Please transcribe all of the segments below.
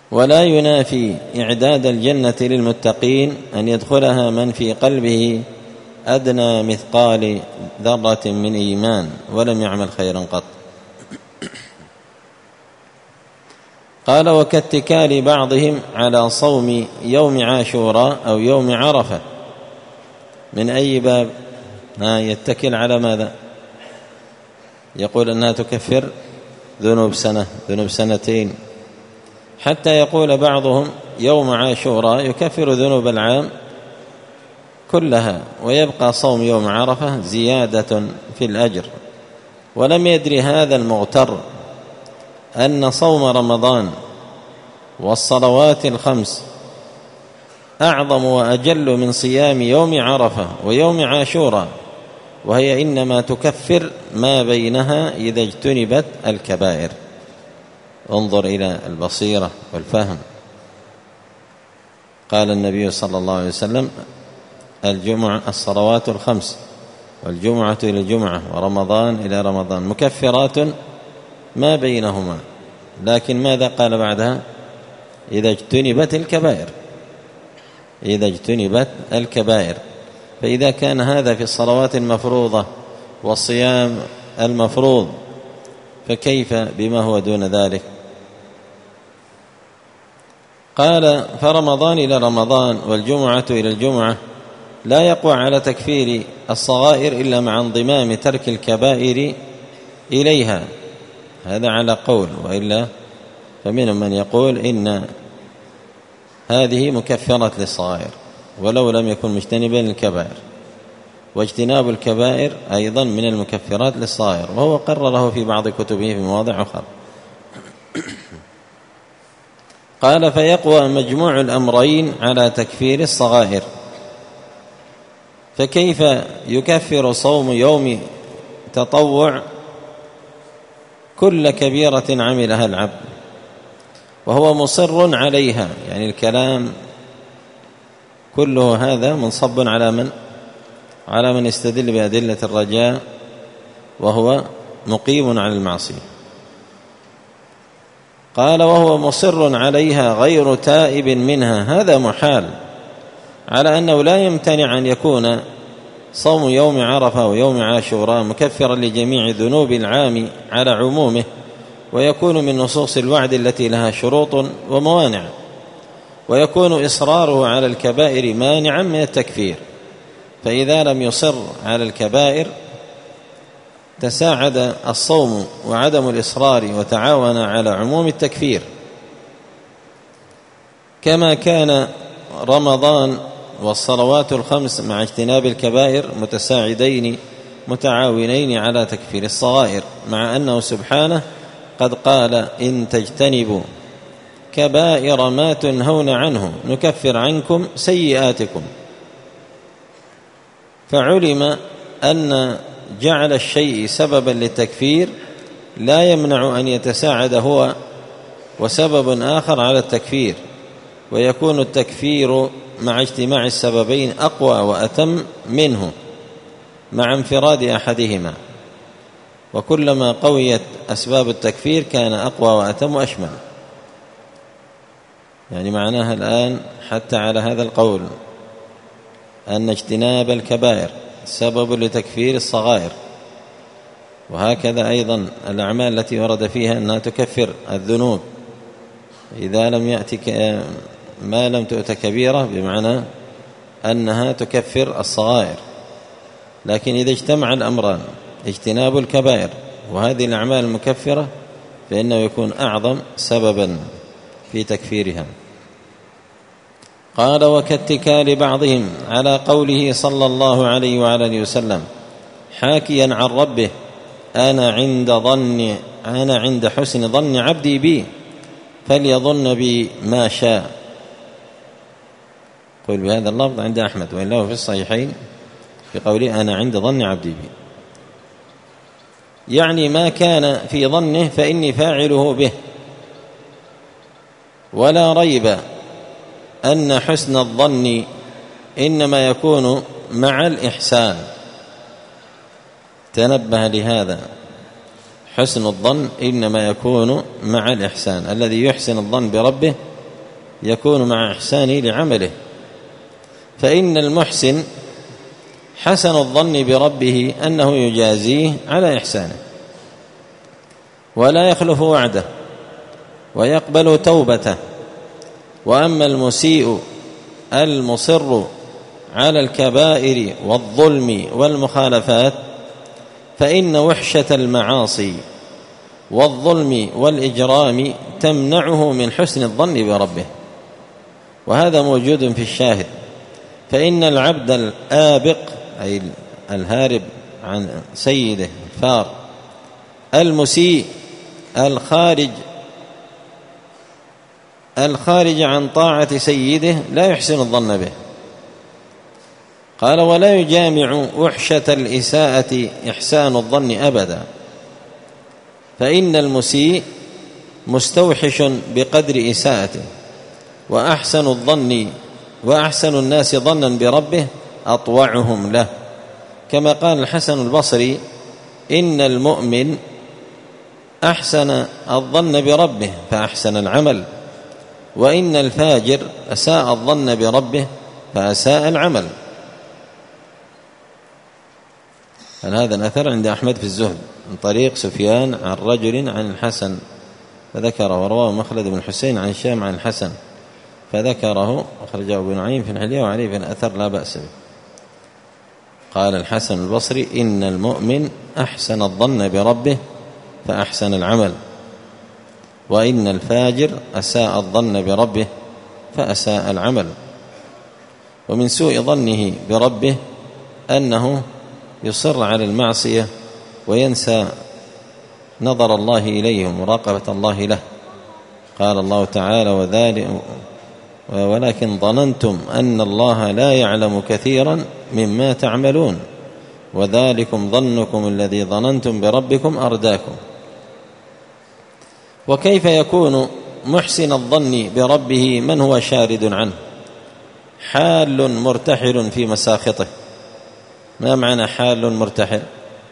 ولا ينافي إعداد الجنة للمتقين أن يدخلها من في قلبه أدنى مثقال ذرة من إيمان ولم يعمل خيرا قط. قال: وكاتكال بعضهم على صوم يوم عاشوراء أو يوم عرفة. من أي باب؟ يتكل على ماذا؟ يقول أنها تكفر ذنوب سنة، ذنوب سنتين، حتى يقول بعضهم يوم عاشوراء يكفر ذنوب العام كلها، ويبقى صوم يوم عرفة زيادة في الأجر. ولم يدري هذا المغتر أن صوم رمضان والصلوات الخمس أعظم وأجل من صيام يوم عرفة ويوم عاشوراء، وهي إنما تكفر ما بينها إذا اجتنبت الكبائر. انظر إلى البصيرة والفهم. قال النبي صلى الله عليه وسلم: الصلوات الخمس والجمعة إلى الجمعة ورمضان إلى رمضان مكفرات ما بينهما. لكن ماذا قال بعدها؟ إذا اجتنبت الكبائر، إذا اجتنبت الكبائر. فإذا كان هذا في الصلوات المفروضة والصيام المفروض، فكيف بما هو دون ذلك؟ قال: فرمضان إلى رمضان والجمعة إلى الجمعة لا يقوى على تكفير الصغائر إلا مع انضمام ترك الكبائر إليها. هذا على قول، وإلا فمنهم من يقول إن هذه مكفرة للصغائر ولو لم يكن مجتنبا للكبائر، واجتناب الكبائر أيضا من المكفرات للصغائر، وهو قرره في بعض كتبه في مواضع أخرى. قال: فيقوى مجموع الأمرين على تكفير الصغائر. فكيف يكفر صوم يوم تطوع كل كبيرة عملها العبد وهو مصر عليها؟ يعني الكلام كله هذا منصب على من؟ على من يستدل بأدلة الرجاء وهو مقيم على المعصية. قال: وهو مصر عليها غير تائب منها. هذا محال، على أنه لا يمتنع أن يكون صوم يوم عرفة ويوم عاشوراء مكفرا لجميع ذنوب العام على عمومه، ويكون من نصوص الوعد التي لها شروط وموانع، ويكون إصراره على الكبائر مانعا من التكفير. فإذا لم يصر على الكبائر تساعد الصوم وعدم الإصرار وتعاون على عموم التكفير، كما كان رمضان والصلوات الخمس مع اجتناب الكبائر متساعدين متعاونين على تكفير الصغائر، مع أنه سبحانه قد قال: إن تجتنبوا كبائر ما تنهون عنه نكفر عنكم سيئاتكم. فعلم أن جعل الشيء سببا للتكفير لا يمنع أن يتساعد هو وسبب آخر على التكفير، ويكون التكفير مع اجتماع السببين أقوى وأتم منه مع انفراد أحدهما، وكلما قويت أسباب التكفير كان أقوى وأتم وأشمل. يعني معناها الآن حتى على هذا القول أن اجتناب الكبائر سبب لتكفير الصغائر، وهكذا أيضا الأعمال التي ورد فيها أنها تكفر الذنوب إذا لم يأتي ما لم تؤت كبيرة، بمعنى أنها تكفر الصغائر. لكن إذا اجتمع الأمران اجتناب الكبائر وهذه الأعمال المكفرة فإنه يكون أعظم سببا في تكفيرها. قال: وكاتكال بعضهم على قوله صلى الله عليه وعلى آله وسلم حاكيا عن ربه: أنا عند حسن ظن عبدي بي فليظن بي ما شاء. قل بهذا اللفظ عند أحمد، وإن له في الصحيحين في قوله: أنا عند ظن عبدي بي، يعني ما كان في ظنه فإني فاعله به. ولا ريب أن حسن الظن إنما يكون مع الإحسان. تنبه لهذا، حسن الظن إنما يكون مع الإحسان. الذي يحسن الظن بربه يكون مع إحسانه لعمله، فإن المحسن حسن الظن بربه أنه يجازيه على إحسانه ولا يخلف وعده ويقبل توبته. وأما المسيء المصر على الكبائر والظلم والمخالفات فإن وحشة المعاصي والظلم والإجرام تمنعه من حسن الظن بربه، وهذا موجود في الشاهد. فإن العبد الآبق أي الهارب عن سيده الفار المسيء الخارج عن طاعة سيده لا يحسن الظن به. قال: ولا يجامع وحشة الإساءة إحسان الظن أبدا، فإن المسيء مستوحش بقدر إساءته، وأحسن الناس ظنا بربه أطوعهم له، كما قال الحسن البصري: إن المؤمن أحسن الظن بربه فأحسن العمل، وإن الفاجر أساء الظن بربه فأساء العمل. هذا الأثر عند أحمد في الزهد من طريق سفيان عن رجل عن الحسن فذكره، ورواه مخلد بن حسين عن هشام عن الحسن فذكره، أخرجه ابن نعيم في الحلية وعليه في الأثر لا بأس به. قال الحسن البصري: إن المؤمن أحسن الظن بربه فأحسن العمل، وإن الفاجر أساء الظن بربه فأساء العمل. ومن سوء ظنه بربه أنه يصر على المعصية وينسى نظر الله إليه ومراقبة الله له. قال الله تعالى: ولكن ظننتم أن الله لا يعلم كثيرا مما تعملون وذلكم ظنكم الذي ظننتم بربكم أرداكم. وكيف يكون محسن الظن بربه من هو شارد عنه حال مرتحل في مساخطه؟ ما معنى حال مرتحل؟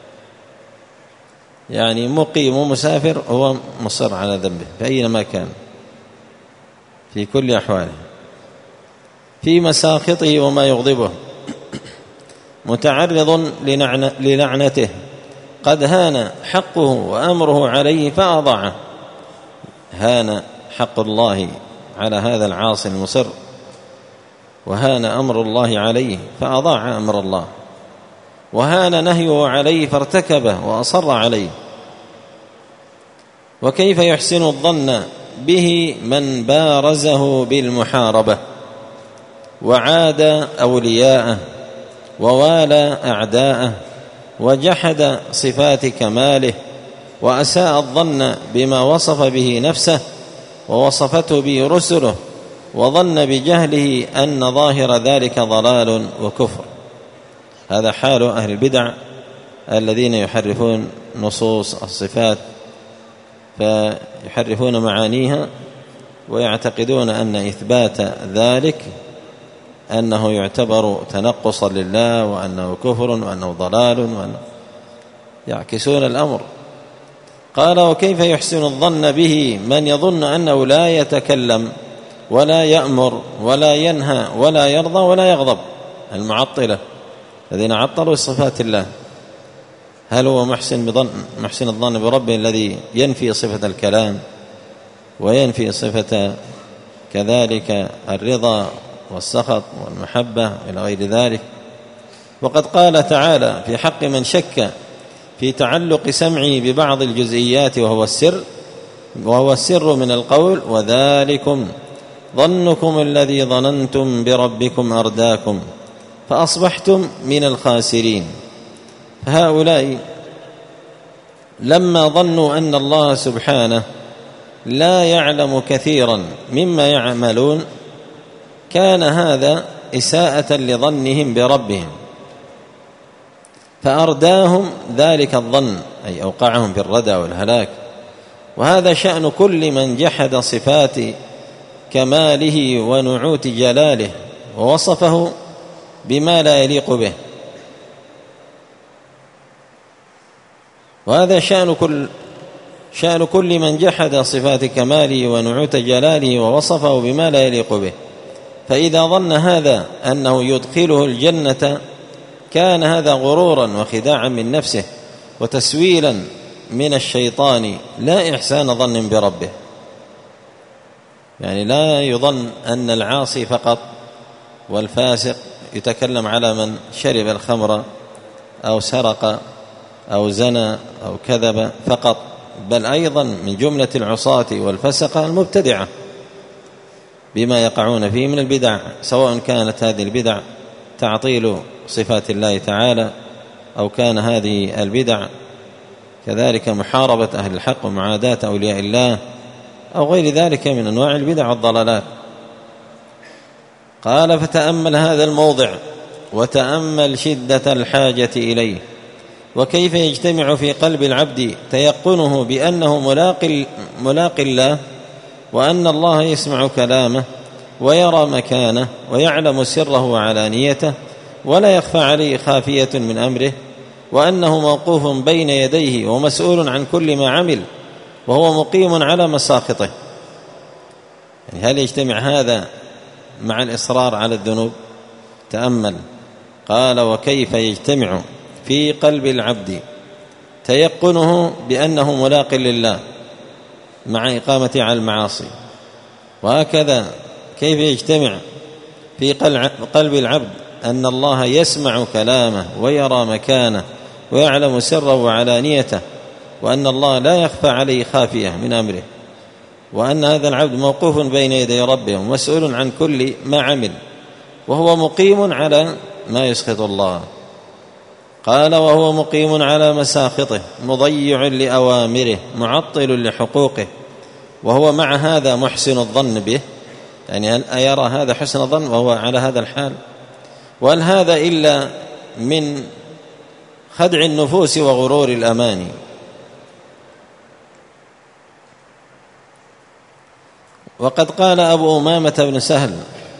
يعني مقيم ومسافر هو مصر على ذنبه فأينما كان في كل أحواله، في مساخطه وما يغضبه، متعرض للعنته، قد هان حقه وأمره عليه فأضاعه. هان حق الله على هذا العاصي المصر، وهان أمر الله عليه فأضاع أمر الله، وهان نهيه عليه فارتكبه وأصر عليه. وكيف يحسن الظن به من بارزه بالمحاربة وعاد أولياءه ووالى أعداءه وجحد صفات كماله وأساء الظن بما وصف به نفسه ووصفته به رسله، وظن بجهله أن ظاهر ذلك ضلال وكفر. هذا حال أهل البدع الذين يحرفون نصوص الصفات فيحرفون معانيها ويعتقدون أن إثبات ذلك أنه يعتبر تنقصا لله وأنه كفر وأنه ضلال وأنه يعكسون الأمر. قال: وكيف يحسن الظن به من يظن أنه لا يتكلم ولا يأمر ولا ينهى ولا يرضى ولا يغضب؟ المعطلة الذين عطلوا صفات الله، هل هو محسن الظن بربه الذي ينفي صفة الكلام وينفي صفة كذلك الرضا والسخط والمحبة إلى غير ذلك؟ وقد قال تعالى في حق من شك في تعلق سمعه ببعض الجزئيات وهو السر من القول: وذلكم ظنكم الذي ظننتم بربكم أرداكم فأصبحتم من الخاسرين. فهؤلاء لما ظنوا أن الله سبحانه لا يعلم كثيرا مما يعملون كان هذا إساءة لظنهم بربهم، فأرداهم ذلك الظن أي أوقعهم في الردى والهلاك. وهذا شأن كل من جحد صفات كماله ونعوت جلاله ووصفه بما لا يليق به. وهذا شأن كل شأن كل من جحد صفات كماله ونعوت جلاله ووصفه بما لا يليق به. فإذا ظن هذا أنه يدخله الجنة كان هذا غرورا وخداعا من نفسه وتسويلا من الشيطان لا إحسان ظن بربه. يعني لا يظن أن العاصي فقط والفاسق يتكلم على من شرب الخمر أو سرق أو زنى أو كذب فقط، بل أيضا من جملة العصاة والفسقة المبتدعة بما يقعون فيه من البدع، سواء كانت هذه البدع تعطيل صفات الله تعالى أو كان هذه البدع كذلك محاربة أهل الحق ومعاداة أولياء الله أو غير ذلك من أنواع البدع والضلالات. قال: فتأمل هذا الموضع وتأمل شدة الحاجة إليه، وكيف يجتمع في قلب العبد تيقنه بأنه ملاق الله، وأن الله يسمع كلامه ويرى مكانه ويعلم سره وعلانيته ولا يخفى عليه خافية من أمره، وأنه موقوف بين يديه ومسؤول عن كل ما عمل وهو مقيم على مساخطه. يعني هل يجتمع هذا مع الإصرار على الذنوب؟ تأمل. قال: وكيف يجتمع في قلب العبد تيقنه بأنه ملاق لله مع إقامة على المعاصي، وهكذا كيف يجتمع في قلب العبد أن الله يسمع كلامه ويرى مكانه ويعلم سره وعلانيته، وأن الله لا يخفى عليه خافية من أمره، وأن هذا العبد موقوف بين يدي ربه ومسؤول عن كل ما عمل وهو مقيم على ما يسخط الله. قال: وهو مقيم على مساخطه مضيع لأوامره معطل لحقوقه، وهو مع هذا محسن الظن به. يعني هل يرى هذا حسن الظن وهو على هذا الحال؟ وهل هذا إلا من خدع النفوس وغرور الأماني؟ وقد قال أبو أمامة بن سهل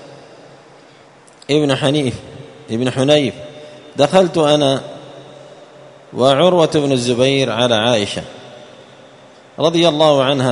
ابن حنيف: دخلت أنا وعروة بن الزبير على عائشة رضي الله عنها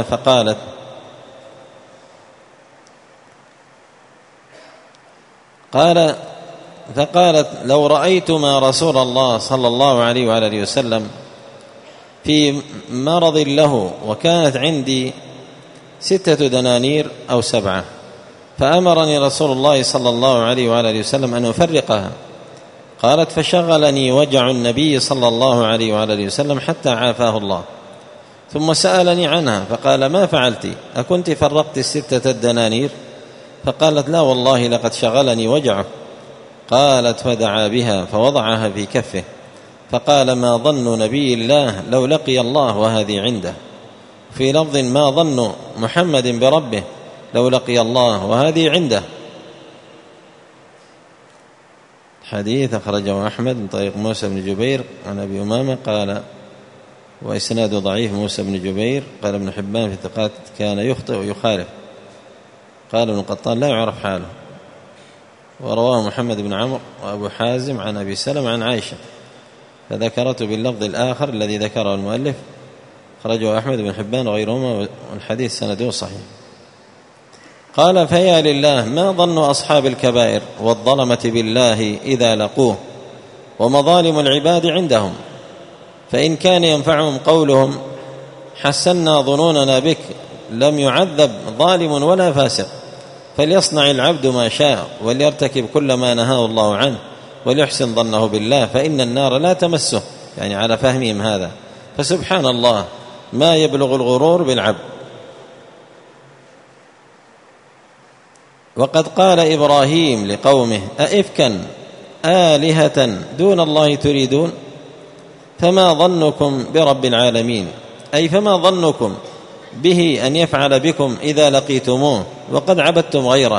فقالت: لو رأيتما رسول الله صلى الله عليه وآله وسلم في مرض له وكانت عندي 6 دنانير أو 7، فأمرني رسول الله صلى الله عليه وآله وسلم أن أفرقها. قالت: فشغلني وجع النبي صلى الله عليه وآله وسلم حتى عافاه الله، ثم سألني عنها فقال: ما فعلت؟ أكنت فرقت 6 دنانير؟ فقالت: لا والله لقد شغلني وجعه. قالت: فدعا بها فوضعها في كفه، فقال: ما ظن نبي الله لو لقي الله وهذه عنده. في لفظ: ما ظن محمد بربه لو لقي الله وهذه عنده. حديث أخرجه أحمد من طريق موسى بن جبير عن أبي أمامة قال: وإسناده ضعيف موسى بن جبير. قال ابن حبان في ثقات: كان يخطئ ويخالف. قال ابن قطان: لا يعرف حاله. ورواه محمد بن عمرو وأبو حازم عن أبي سلمة عن عائشة، فذكرته باللفظ الآخر الذي ذكره المؤلف، خرجه أحمد بن حبان وغيرهما، والحديث سنده صحيح. قال: فيا لله ما ظن أصحاب الكبائر والظلمة بالله إذا لقوه ومظالم العباد عندهم، فإن كان ينفعهم قولهم حسنا ظنوننا بك لم يعذب ظالم ولا فاسق، فليصنع العبد ما شاء وليرتكب كل ما نهاه الله عنه وليحسن ظنه بالله، فإن النار لا تمسه. يعني على فهمهم هذا. فسبحان الله ما يبلغ الغرور بالعبد. وقد قال إبراهيم لقومه: أئفكا آلهة دون الله تريدون، فما ظنكم برب العالمين؟ أي فما ظنكم به أن يفعل بكم إذا لقيتموه وقد عبدتم غيره.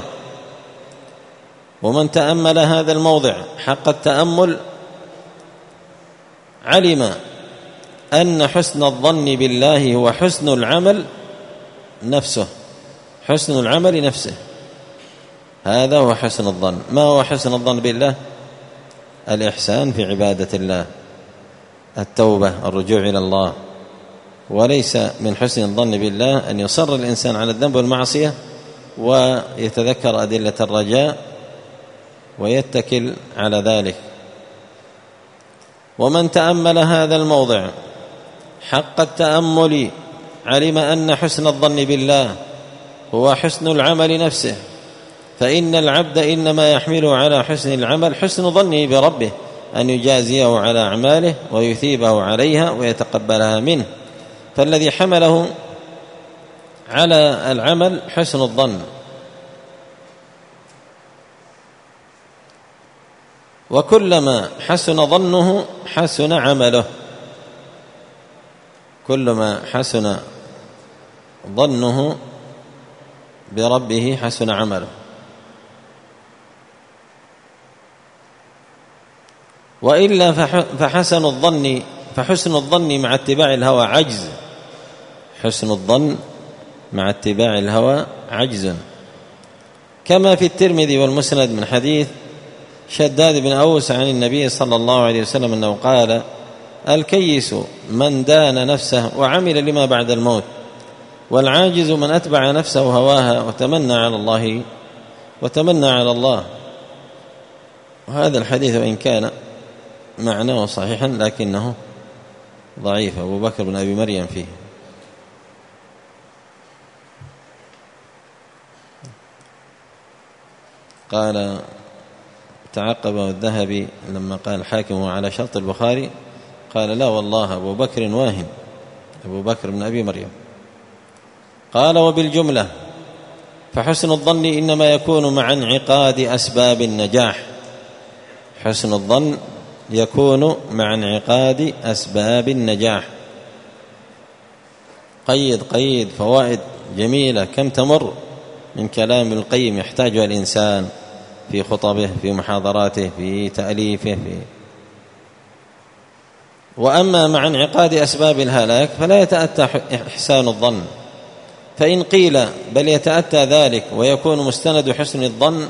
ومن تأمل هذا الموضع حق التأمل علم أن حسن الظن بالله هو حسن العمل نفسه. حسن العمل نفسه هذا هو حسن الظن. ما هو حسن الظن بالله؟ الإحسان في عبادة الله، التوبة، الرجوع إلى الله، وليس من حسن الظن بالله أن يصر الإنسان على الذنب والمعصية ويتذكر أدلة الرجاء ويتكل على ذلك. ومن تأمل هذا الموضع حق التأمل علم أن حسن الظن بالله هو حسن العمل نفسه، فإن العبد إنما يحمله على حسن العمل حسن ظنه بربه أن يجازيه على أعماله ويثيبه عليها ويتقبلها منه، فالذي حمله على العمل حسن الظن. وكلما حسن ظنه حسن عمله، كلما حسن ظنه بربه حسن عمله. وإلا فحسن الظن مع اتباع الهوى عجز، حسن الظن مع اتباع الهوى عجز، كما في الترمذي والمسند من حديث شداد بن أوس عن النبي صلى الله عليه وسلم أنه قال: الكيس من دان نفسه وعمل لما بعد الموت، والعاجز من أتبع نفسه هواها وتمنى على الله. وهذا الحديث وإن كان معناه صحيحا لكنه ضعيف، أبو بكر بن أبي مريم فيه. قال تعقبه الذهبي لما قال الحاكم على شرط البخاري، قال: لا والله أبو بكر واهن، أبو بكر بن أبي مريم. قال: وبالجملة فحسن الظن إنما يكون مع انعقاد أسباب النجاح، حسن الظن يكون مع انعقاد أسباب النجاح. قيد فوائد جميلة كم تمر من كلام ابن القيم يحتاجها الإنسان في خطبه، في محاضراته، في تأليفه. وأما مع انعقاد أسباب الهلاك فلا يتأتى إحسان الظن، فإن قيل بل يتأتى ذلك ويكون مستند حسن الظن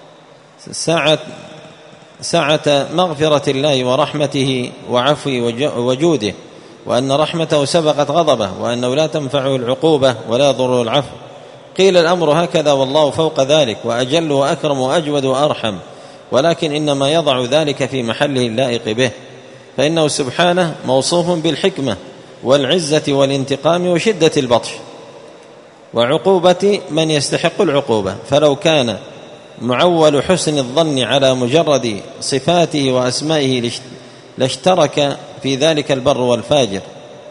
سعة مغفرة الله ورحمته وعفو وجوده، وأن رحمته سبقت غضبه، وأنه لا تنفعه العقوبة ولا يضره العفو. قيل الأمر هكذا والله فوق ذلك وأجل وأكرم وأجود وأرحم، ولكن إنما يضع ذلك في محله اللائق به، فإنه سبحانه موصوف بالحكمة والعزة والانتقام وشدة البطش وعقوبة من يستحق العقوبة. فلو كان معول حسن الظن على مجرد صفاته وأسمائه لاشترك في ذلك البر والفاجر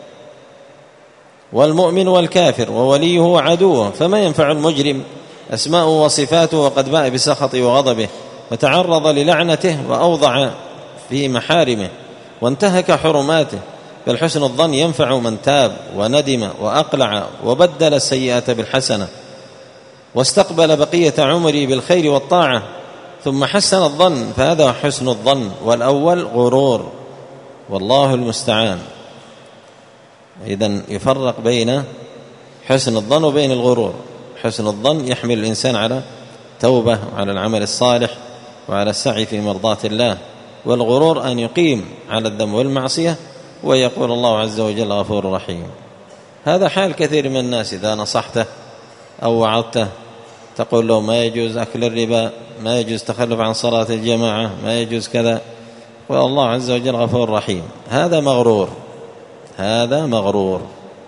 والمؤمن والكافر ووليه وعدوه، فما ينفع المجرم أسماؤه وصفاته وقد باء بسخطه وغضبه وتعرض للعنته وأوضع في محارمه وانتهك حرماته. بل حسن الظن ينفع من تاب وندم وأقلع وبدل السيئة بالحسنة واستقبل بقية عمره بالخير والطاعة ثم حسن الظن، فهذا حسن الظن. والأول غرور، والله المستعان. إذن يفرق بين حسن الظن وبين الغرور. حسن الظن يحمل الإنسان على توبة وعلى العمل الصالح وعلى السعي في مرضاة الله، والغرور أن يقيم على الذنب والمعصية ويقول الله عز وجل غفور رحيم. هذا حال كثير من الناس، إذا نصحته أو وعظته تقول له ما يجوز أكل الربا، ما يجوز تخلف عن صلاة الجماعة، ما يجوز كذا، والله عز وجل غفور رحيم. هذا مغرور، هذا مغرور.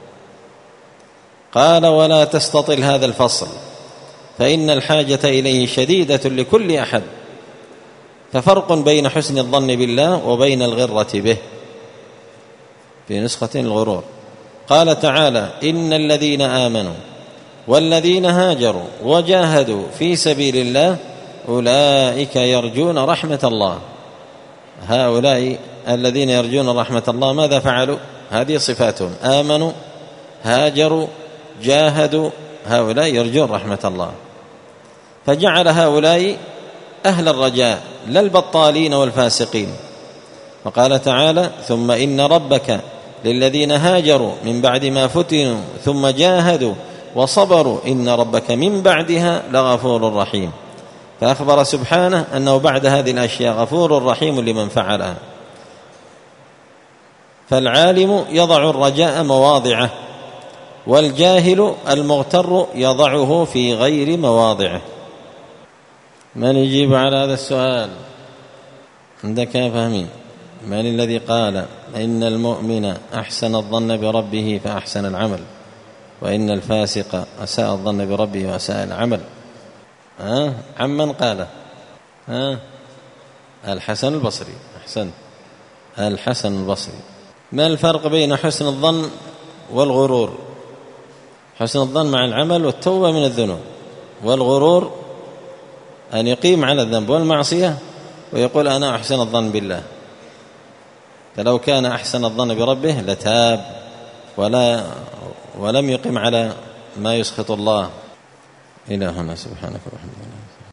قال: ولا تستطل هذا الفصل فإن الحاجة إليه شديدة لكل أحد، ففرق بين حسن الظن بالله وبين الغرة به. في نسخة الغرور قال تعالى: إن الذين آمنوا والذين هاجروا وجاهدوا في سبيل الله أولئك يرجون رحمة الله. هؤلاء الذين يرجون رحمة الله ماذا فعلوا؟ هذه صفاتهم: آمنوا، هاجروا، جاهدوا، هؤلاء يرجون رحمة الله. فجعل هؤلاء أهل الرجاء لا البطالين والفاسقين. وقال تعالى: ثم إن ربك للذين هاجروا من بعد ما فتنوا ثم جاهدوا وصبروا إن ربك من بعدها لغفور رحيم. فأخبر سبحانه أنه بعد هذه الأشياء غفور رحيم لمن فعلها. فالعالم يضع الرجاء مواضعه، والجاهل المغتر يضعه في غير مواضعه. من يجيب على هذا السؤال؟ عندك فهمين؟ من الذي قال إن المؤمن أحسن الظن بربه فأحسن العمل، وإن الفاسق أساء الظن بربه وأساء العمل؟ عمن قال؟ الحسن البصري. أحسن، الحسن البصري. ما الفرق بين حسن الظن والغرور؟ حسن الظن مع العمل والتوبة من الذنوب، والغرور أن يقيم على الذنب والمعصية ويقول أنا أحسن الظن بالله. فلو كان أحسن الظن بربه لتاب ولم يقم على ما يسخط الله. إلى هنا، سبحانك وبحمدك.